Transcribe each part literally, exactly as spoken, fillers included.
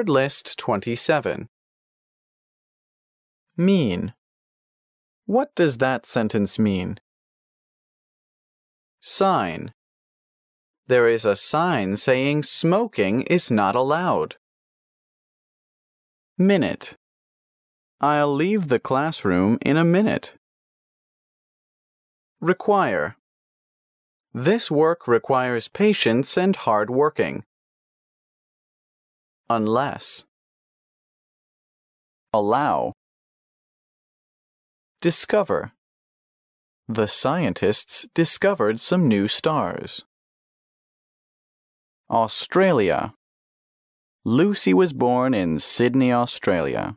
Word list twenty-seven. Mean. What does that sentence mean? Sign. There is a sign saying smoking is not allowed. Minute. I'll leave the classroom in a minute. Require. This work requires patience and hard working. Unless. Allow. Discover. The scientists discovered some new stars. Australia. Lucy was born in Sydney, Australia.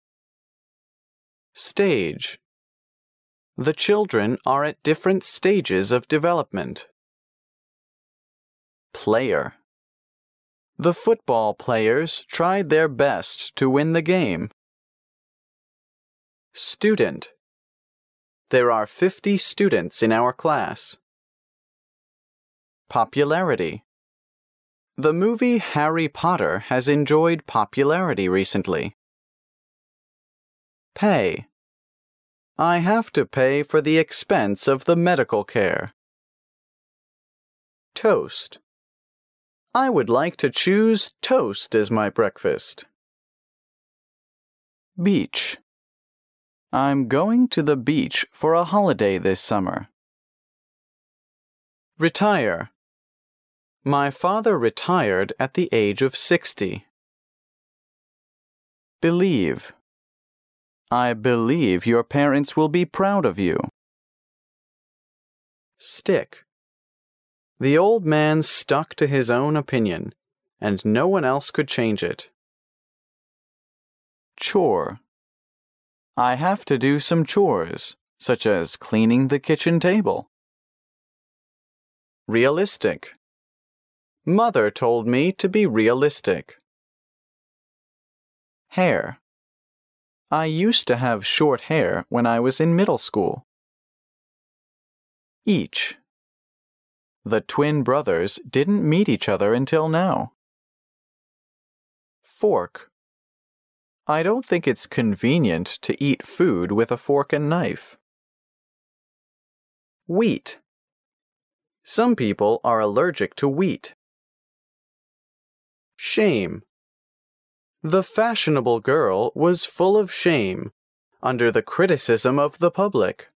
Stage. The children are at different stages of development. Player. The football players tried their best to win the game. Student. There are fifty students in our class. Popularity. The movie Harry Potter has enjoyed popularity recently. Pay. I have to pay for the expense of the medical care. Toast. I would like to choose toast as my breakfast. Beach. I'm going to the beach for a holiday this summer. Retire. My father retired at the age of sixty. Believe. I believe your parents will be proud of you. Stick. The old man stuck to his own opinion, and no one else could change it. Chore. I have to do some chores, such as cleaning the kitchen table. Realistic. Mother told me to be realistic. Hair. I used to have short hair when I was in middle school. Each. The twin brothers didn't meet each other until now. Fork. I don't think it's convenient to eat food with a fork and knife. Wheat. Some people are allergic to wheat. Shame. The fashionable girl was full of shame, under the criticism of the public.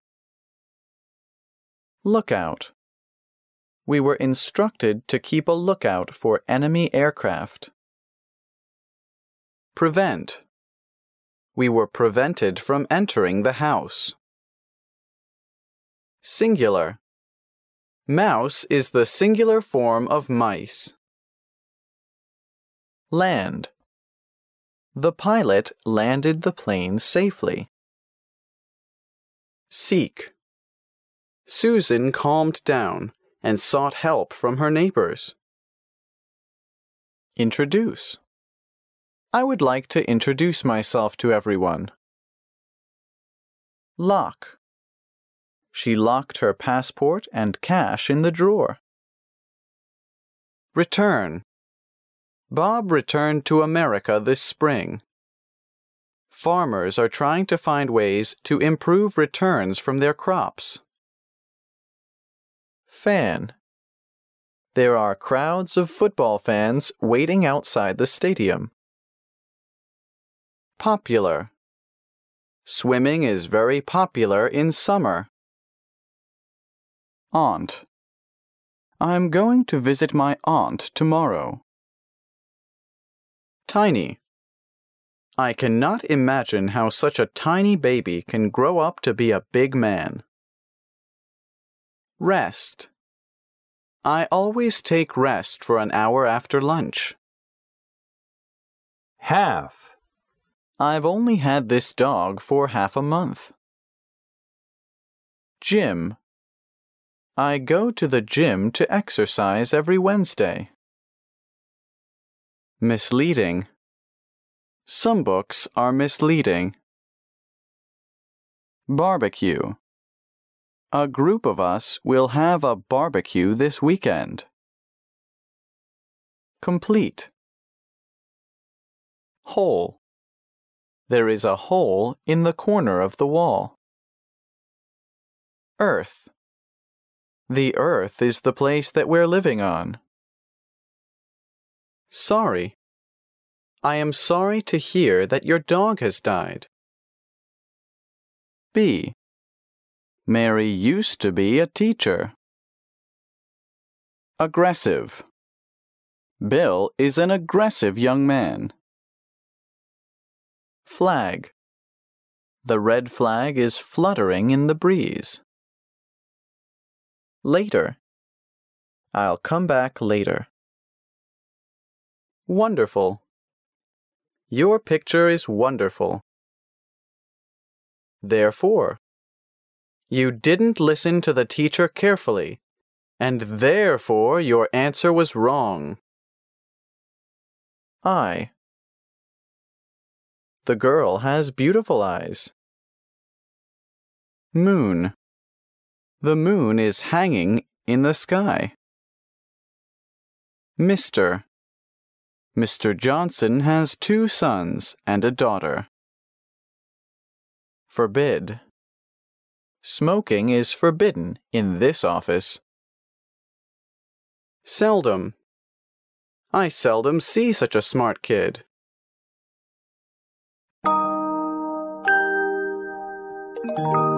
Lookout. We were instructed to keep a lookout for enemy aircraft. Prevent. We were prevented from entering the house. Singular. Mouse is the singular form of mice. Land. The pilot landed the plane safely. Seek. Susan calmed down and sought help from her neighbors. Introduce. I would like to introduce myself to everyone. Lock. She locked her passport and cash in the drawer. Return. Bob returned to America this spring. Farmers are trying to find ways to improve returns from their crops. Fan. There are crowds of football fans waiting outside the stadium. Popular. Swimming is very popular in summer. Aunt. I'm going to visit my aunt tomorrow. Tiny. I cannot imagine how such a tiny baby can grow up to be a big man. Rest. I always take rest for an hour after lunch. Half. I've only had this dog for half a month. Gym. I go to the gym to exercise every Wednesday. Misleading. Some books are misleading. Barbecue. A group of us will have a barbecue this weekend. Complete. Hole. There is a hole in the corner of the wall. Earth. The earth is the place that we're living on. Sorry. I am sorry to hear that your dog has died. B. Mary used to be a teacher. Aggressive. Bill is an aggressive young man. Flag. The red flag is fluttering in the breeze. Later. I'll come back later. Wonderful. Your picture is wonderful. Therefore. You didn't listen to the teacher carefully, and therefore your answer was wrong. I. The girl has beautiful eyes. Moon. The moon is hanging in the sky. Mister. Mister Johnson has two sons and a daughter. Forbid. Smoking is forbidden in this office. Seldom. I seldom see such a smart kid. Thank you.